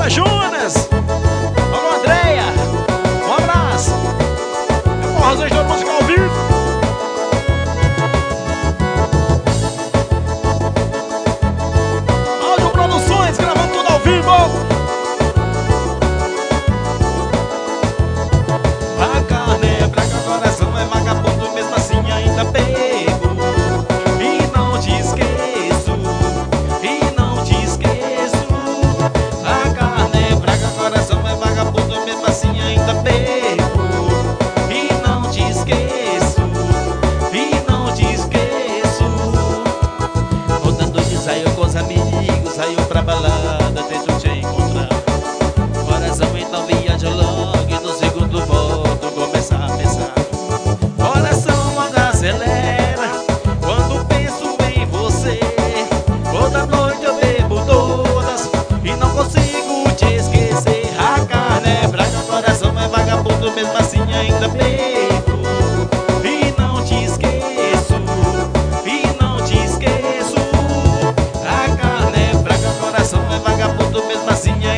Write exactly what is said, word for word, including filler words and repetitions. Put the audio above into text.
Alô, Jonas. Alô, Andréia. Um abraço. É forrozão de música ao vivo. Áudio Produções, gravando tudo ao vivo. A carne é fraca, o coração é vagabundo, mesmo assim ainda pego. E não te esqueço, e não te esqueço. A carne é fraca, o coração é vagabundo, mesmo assim ainda pego. E não te esqueço, e não te esqueço. Outra noite saiu com os amigos, saiu pra balada, tento te encontrar. Coração então viaja logo e no segundo volto começa a pensar. Coração anda acelera quando penso em você. Toda noite eu bebo todas e não consigo te esquecer. A carne é fraca, o coração é vagabundo, mesmo assim ainda bebo. E não te esqueço, e não te esqueço. A carne é fraca, o coração é vagabundo, mesmo assim ainda